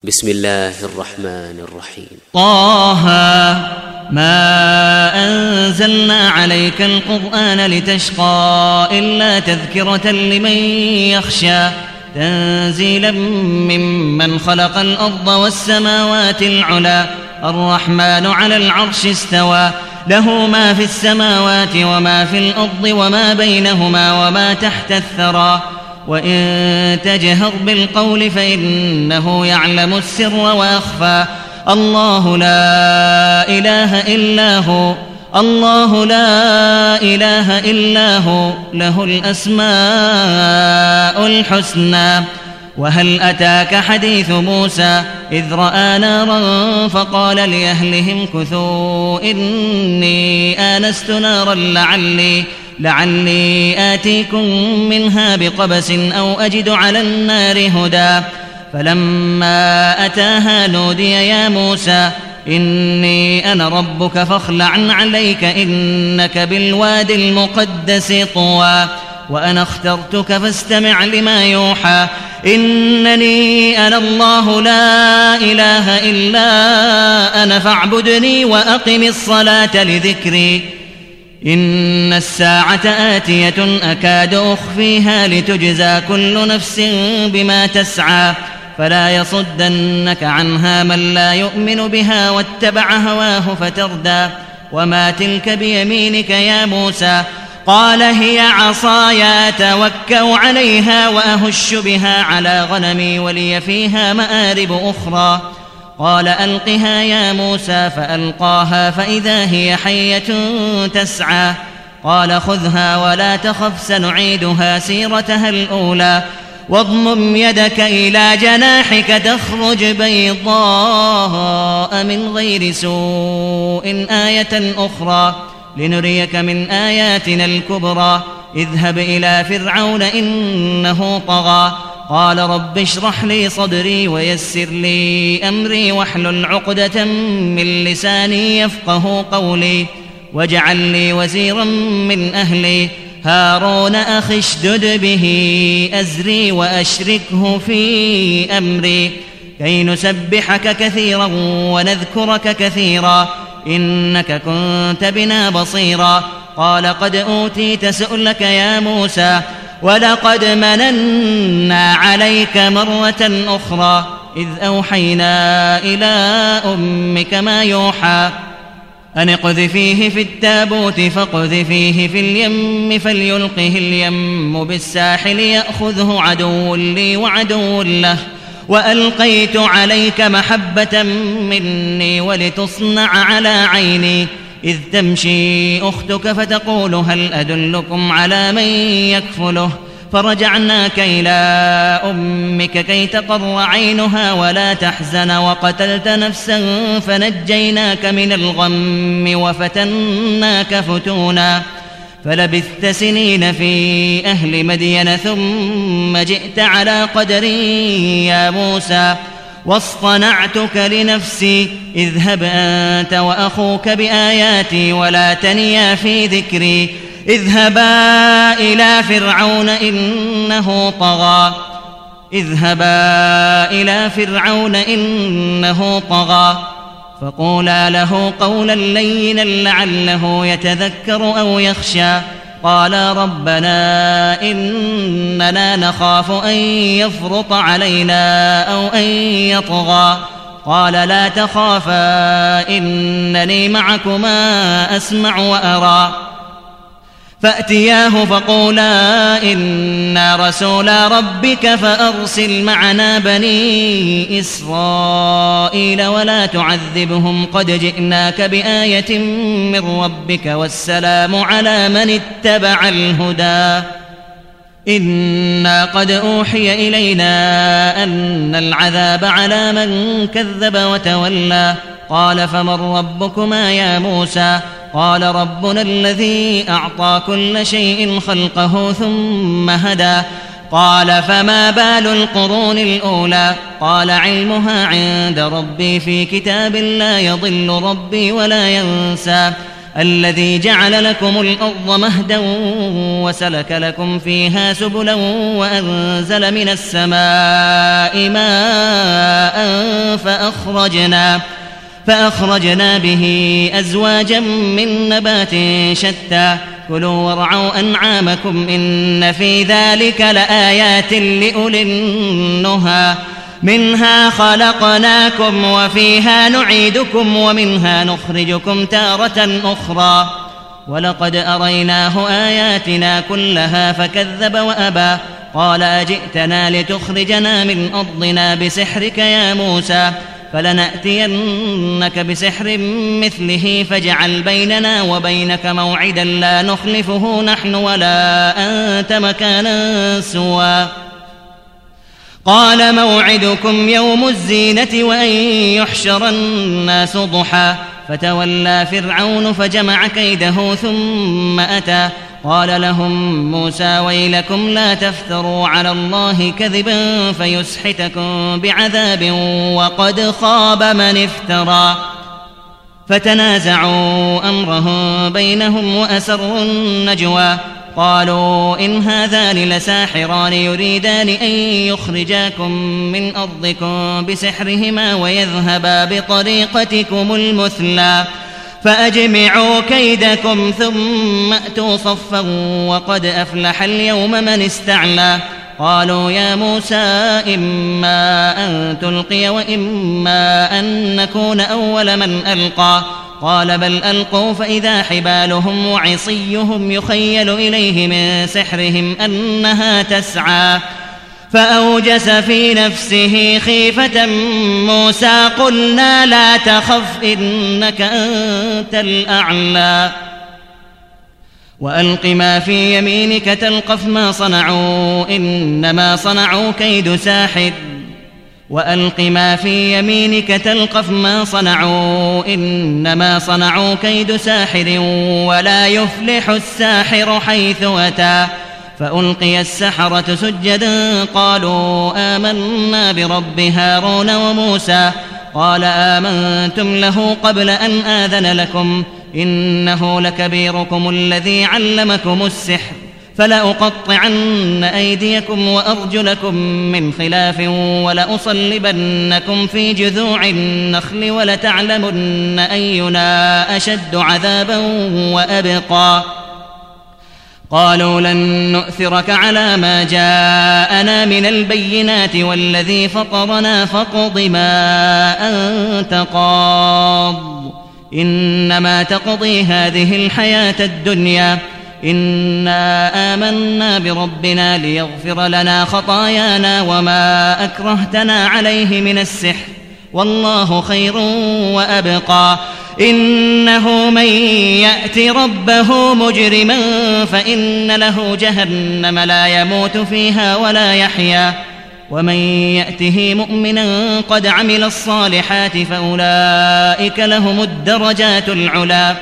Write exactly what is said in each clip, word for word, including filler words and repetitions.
بسم الله الرحمن الرحيم. طه ما أنزلنا عليك القرآن لتشقى إلا تذكرة لمن يخشى تنزيلا ممن خلق الأرض والسماوات العلى الرحمن على العرش استوى له ما في السماوات وما في الأرض وما بينهما وما تحت الثرى وإن تجهر بالقول فإنه يعلم السر وأخفى الله لا إله إلا هو الله لا إله إلا هو له الأسماء الحسنى. وهل أتاك حديث موسى إذ رأى نارا فقال لأهلهم كثوا إني آنست نارا لعلي لعلي آتيكم منها بقبس أو أجد على النار هدى فلما أتاها نودي يا موسى إني أنا ربك فاخلع عليك إنك بالواد المقدس طوى وأنا اخترتك فاستمع لما يوحى إنني أنا الله لا إله إلا أنا فاعبدني وأقم الصلاة لذكري إن الساعة آتية أكاد أخفيها لتجزى كل نفس بما تسعى فلا يصدنك عنها من لا يؤمن بها واتبع هواه فتردى وما تلك بيمينك يا موسى قال هي عصاي أتوكأ عليها وأهش بها على غنمي ولي فيها مآرب أخرى قال ألقها يا موسى فألقاها فإذا هي حية تسعى قال خذها ولا تخف سنعيدها سيرتها الأولى واضمم يدك إلى جناحك تخرج بيضاء من غير سوء آية أخرى لنريك من آياتنا الكبرى اذهب إلى فرعون إنه طغى قال رب اشرح لي صدري ويسر لي أمري واحلل عقدة من لساني يفقه قولي واجعل لي وزيرا من أهلي هارون أخي اشدد به أزري وأشركه في أمري كي نسبحك كثيرا ونذكرك كثيرا إنك كنت بنا بصيرا قال قد أوتيت سؤلك يا موسى ولقد مننا عليك مرة أخرى إذ أوحينا إلى أمك ما يوحى أن اقذفيه في التابوت فاقذفيه في اليم فليلقه اليم بالساحل يأخذه عدو لي وعدو له وألقيت عليك محبة مني ولتصنع على عيني إذ تمشي أختك فتقول هل أدلكم على من يكفله فرجعناك إلى أمك كي تقر عينها ولا تحزن وقتلت نفسا فنجيناك من الغم وفتناك فتونا فلبثت سنين في أهل مدين ثم جئت على قدري يا موسى واصطنعتك لنفسي اذهب أنت وأخوك بآياتي ولا تنيا في ذكري اذهبا إلى فرعون إنه طغى اذهبا إلى فرعون إنه طغى فقولا له قولا لينا لعله يتذكر أو يخشى قالا ربنا إننا نخاف أن يفرط علينا أو أن يطغى قال لا تخافا إنني معكما أسمع وأرى فأتياه فقولا إنا رسولا ربك فأرسل معنا بني إسرائيل ولا تعذبهم قد جئناك بآية من ربك والسلام على من اتبع الهدى إنا قد أوحي إلينا أن العذاب على من كذب وتولى قال فمن ربكما يا موسى قال ربنا الذي أعطى كل شيء خلقه ثم هدى قال فما بال القرون الأولى قال علمها عند ربي في كتاب لا يضل ربي ولا ينسى الذي جعل لكم الأرض مهدا وسلك لكم فيها سبلا وأنزل من السماء ماء فأخرجنا فأخرجنا به أزواجا من نبات شتى كلوا وارعوا أنعامكم إن في ذلك لآيات لأولي النهى منها خلقناكم وفيها نعيدكم ومنها نخرجكم تارة أخرى ولقد أريناه آياتنا كلها فكذب وأبى قال أجئتنا لتخرجنا من أرضنا بسحرك يا موسى فلنأتينك بسحر مثله فاجعل بيننا وبينك موعدا لا نخلفه نحن ولا أنت مكانا سوى قال موعدكم يوم الزينة وأن يحشر الناس ضحى فتولى فرعون فجمع كيده ثم أتى قال لهم موسى ويلكم لا تفتروا على الله كذبا فيسحتكم بعذاب وقد خاب من افترى فتنازعوا أمرهم بينهم وأسروا النجوى قالوا إن هذان لساحران يريدان أن يخرجاكم من أرضكم بسحرهما ويذهبا بطريقتكم المثلى فأجمعوا كيدكم ثم أتوا صفا وقد أفلح اليوم من استعلى قالوا يا موسى إما أن تلقي وإما أن نكون أول من ألقى قال بل ألقوا فإذا حبالهم وعصيهم يخيل إليه من سحرهم أنها تسعى فأوجس في نفسه خيفة موسى قلنا لا تخف إنك أنت الأعلى وألق ما في يمينك تلقف ما صنعوا إنما صنعوا كيد ساحر وألق ما في يمينك تلقف ما صنعوا إنما صنعوا كيد ساحر ولا يفلح الساحر حيث أتى فألقي السحرة سجدا قالوا آمنا برب هارون وموسى قال آمنتم له قبل أن آذن لكم إنه لكبيركم الذي علمكم السحر فلأقطعن أيديكم وأرجلكم من خلاف ولأصلبنكم في جذوع النخل ولتعلمن أينا أشد عذابا وأبقى قالوا لن نؤثرك على ما جاءنا من البينات والذي فطرنا فاقض ما أنت قاض إنما تقضي هذه الحياة الدنيا إنا آمنا بربنا ليغفر لنا خطايانا وما أكرهتنا عليه من السحر والله خير وأبقى إنه من يأت ربه مجرما فإن له جهنم لا يموت فيها ولا يحيا ومن يأته مؤمنا قد عمل الصالحات فأولئك لهم الدرجات العلى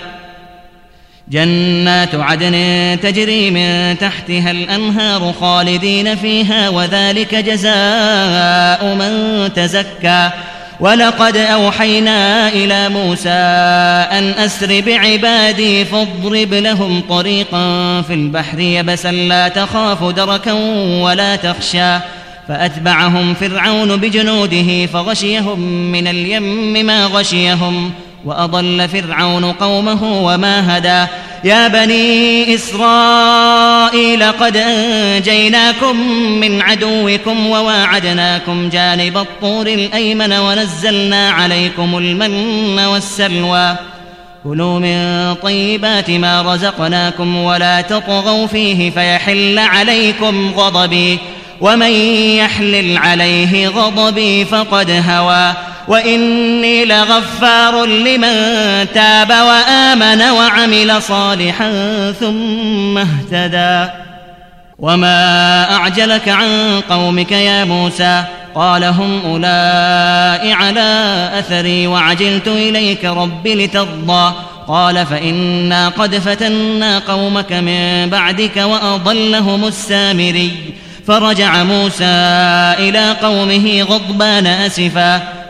جنات عدن تجري من تحتها الأنهار خالدين فيها وذلك جزاء من تزكى ولقد أوحينا إلى موسى أن أسر بعبادي فاضرب لهم طريقا في البحر يبسا لا تخاف دركا ولا تخشى فأتبعهم فرعون بجنوده فغشيهم من اليم ما غشيهم وأضل فرعون قومه وما هدى يا بني إسرائيل قد أنجيناكم من عدوكم وواعدناكم جانب الطور الأيمن ونزلنا عليكم المن والسلوى كلوا من طيبات ما رزقناكم ولا تطغوا فيه فيحل عليكم غضبي ومن يحلل عليه غضبي فقد هوى وإني لغفار لمن تاب وآمن وعمل صالحا ثم اهتدى وما أعجلك عن قومك يا موسى قال هم أولئك على أثري وعجلت إليك رب لترضى قال فإنا قد فتنا قومك من بعدك وأضلهم السامري فرجع موسى إلى قومه غضبان أسفا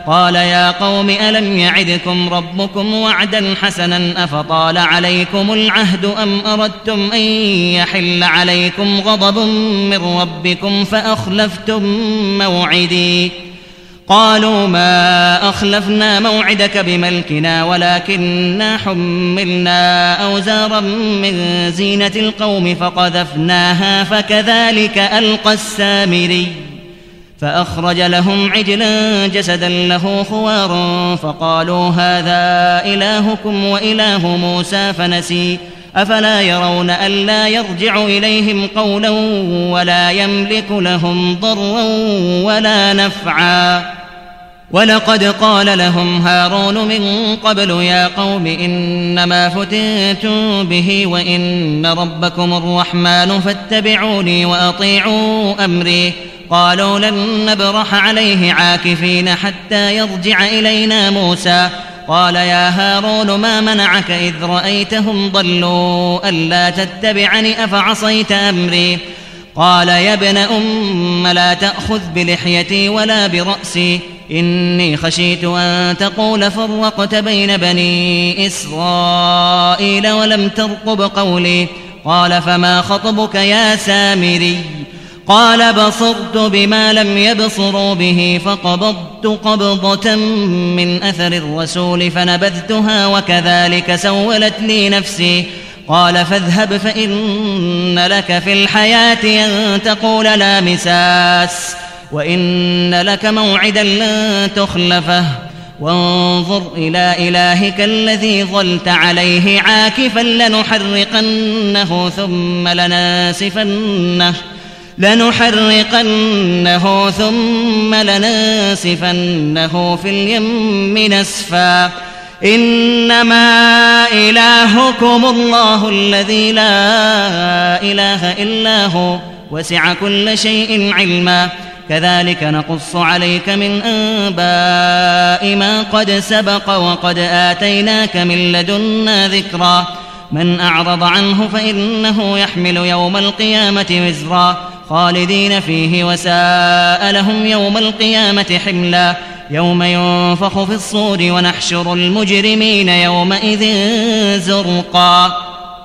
قال يا قوم ألم يعدكم ربكم وعدا حسنا أفطال عليكم العهد أم أردتم أن يحل عليكم غضب من ربكم فأخلفتم موعدي قالوا ما أخلفنا موعدك بملكنا ولكننا حملنا أوزارا من زينة القوم فقذفناها فكذلك ألقى السامري فأخرج لهم عجلا جسدا له خوار فقالوا هذا إلهكم وإله موسى فنسي أفلا يرون ألا يرجع إليهم قولا ولا يملك لهم ضرا ولا نفعا ولقد قال لهم هارون من قبل يا قوم إنما فتنتم به وإن ربكم الرحمن فاتبعوني وأطيعوا أمري قالوا لن نبرح عليه عاكفين حتى يرجع إلينا موسى قال يا هارون ما منعك إذ رأيتهم ضلوا ألا تتبعني أفعصيت أمري قال يا ابن أم لا تأخذ بلحيتي ولا برأسي إني خشيت أن تقول فرقت بين بني إسرائيل ولم ترقب قولي قال فما خطبك يا سامري قال بصرت بما لم يبصروا به فقبضت قبضة من أثر الرسول فنبذتها وكذلك سولت لي نفسي قال فاذهب فإن لك في الحياة أن تقول لا مساس وإن لك موعدا لن تخلفه وانظر إلى إلهك الذي ظلت عليه عاكفا لنحرقنه ثم لناسفنه لنحرقنه ثم لننسفنه في اليم نسفا إنما إلهكم الله الذي لا إله إلا هو وسع كل شيء علما كذلك نقص عليك من أنباء ما قد سبق وقد آتيناك من لدنا ذكرا من أعرض عنه فإنه يحمل يوم القيامة وزرا خالدين فيه وساء لهم يوم القيامة حملا يوم ينفخ في الصور ونحشر المجرمين يومئذ زرقا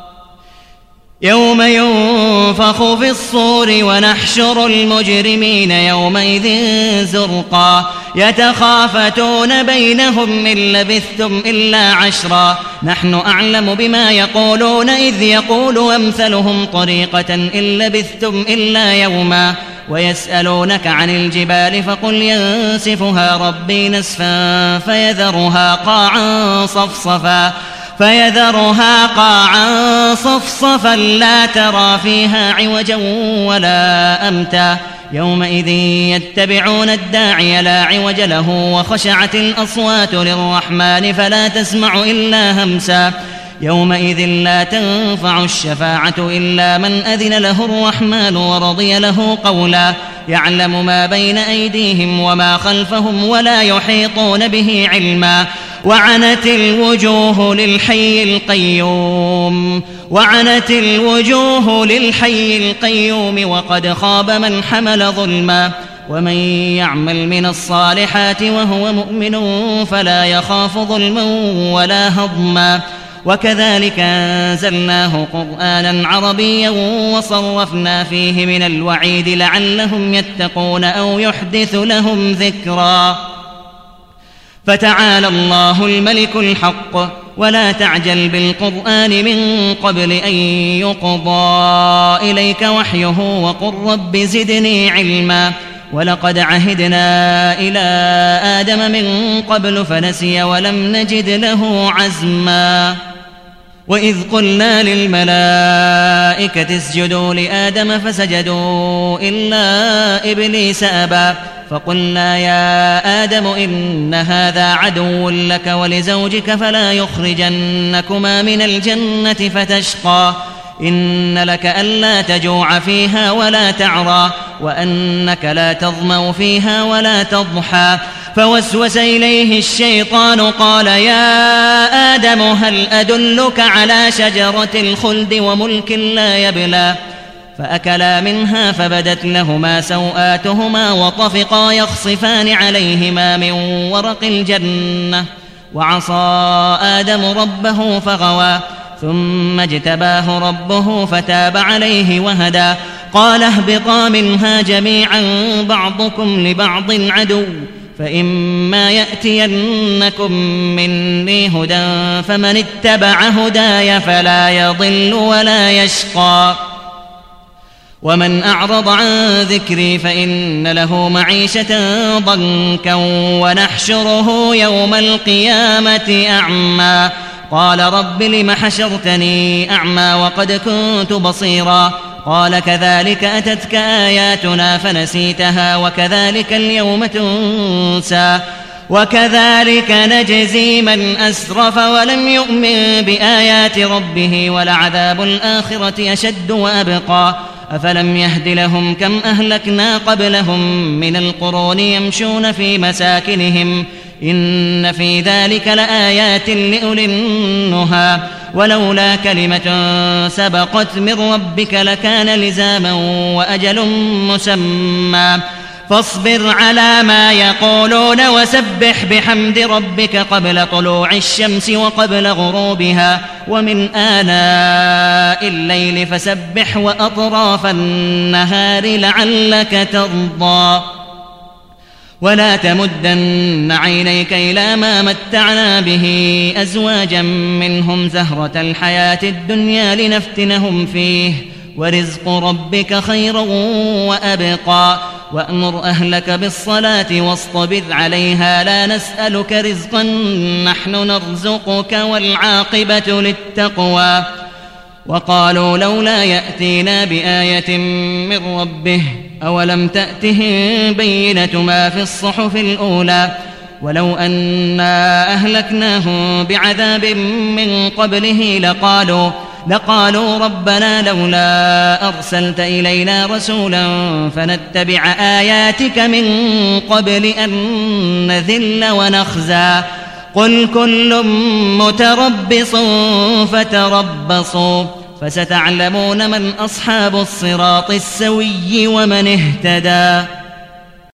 يوم ينفخ في الصور ونحشر المجرمين يومئذ زرقا يتخافتون بينهم إن لبثتم إلا عشرا نحن أعلم بما يقولون إذ يقول أمثلهم طريقة إن لبثتم إلا يوما ويسألونك عن الجبال فقل ينسفها ربي نسفا فيذرها قاعا صفصفا فيذرها قاعا صفصفا لا ترى فيها عوجا ولا أمتا يومئذ يتبعون الداعي لا عوج له وخشعت الأصوات للرحمن فلا تسمع إلا همسا يومئذ لا تنفع الشفاعة إلا من أذن له الرحمن ورضي له قولا يعلم ما بين أيديهم وما خلفهم ولا يحيطون به علما وعنت الوجوه للحي القيوم وعنت الوجوه للحي القيوم وقد خاب من حمل ظلما ومن يعمل من الصالحات وهو مؤمن فلا يخاف ظلما ولا هضما وكذلك أنزلناه قرآنا عربيا وصرفنا فيه من الوعيد لعلهم يتقون أو يحدث لهم ذكرا فتعالى الله الملك الحق ولا تعجل بالقرآن من قبل أن يقضى إليك وحيه وقل رب زدني علما ولقد عهدنا إلى آدم من قبل فنسي ولم نجد له عزما وإذ قلنا للملائكة اسجدوا لآدم فسجدوا إلا إبليس أبى فقلنا يا آدم إن هذا عدو لك ولزوجك فلا يخرجنكما من الجنة فتشقى إن لك ألا تجوع فيها ولا تعرى وأنك لا تظمأ فيها ولا تضحى فوسوس إليه الشيطان قال يا آدم هل أدلك على شجرة الخلد وملك لا يبلى فأكلا منها فبدت لهما سوآتهما وطفقا يخصفان عليهما من ورق الجنة وعصى آدم ربه فغوى ثم اجتباه ربه فتاب عليه وهدى قال اهبطا منها جميعا بعضكم لبعض عدو فإما يأتينكم مني هدى فمن اتبع هداي فلا يضل ولا يشقى ومن أعرض عن ذكري فإن له معيشة ضنكا ونحشره يوم القيامة أعمى قال رب لم حشرتني أعمى وقد كنت بصيرا قال كذلك أتتك آياتنا فنسيتها وكذلك اليوم تنسى وكذلك نجزي من أسرف ولم يؤمن بآيات ربه ولعذاب الآخرة أشد وأبقى أفلم يهد لهم كم أهلكنا قبلهم من القرون يمشون في مساكنهم إن في ذلك لآيات لأولي النهى ولولا كلمة سبقت من ربك لكان لزاما وأجل مسمى فاصبر على ما يقولون وسبح بحمد ربك قبل طلوع الشمس وقبل غروبها ومن آناء الليل فسبح وأطراف النهار لعلك ترضى ولا تمدن عينيك إلى ما متعنا به أزواجا منهم زهرة الحياة الدنيا لنفتنهم فيه ورزق ربك خير وأبقى وأمر أهلك بالصلاة واصطبر عليها لا نسألك رزقا نحن نرزقك والعاقبة للتقوى وقالوا لولا يأتينا بآية من ربه أولم تأتهم بينة ما في الصحف الأولى ولو أنا أهلكناهم بعذاب من قبله لقالوا لقالوا ربنا لولا أرسلت إلينا رسولا فنتبع آياتك من قبل أن نذل ونخزى قل كل متربص فتربصوا فستعلمون من أصحاب الصراط السوي ومن اهتدى.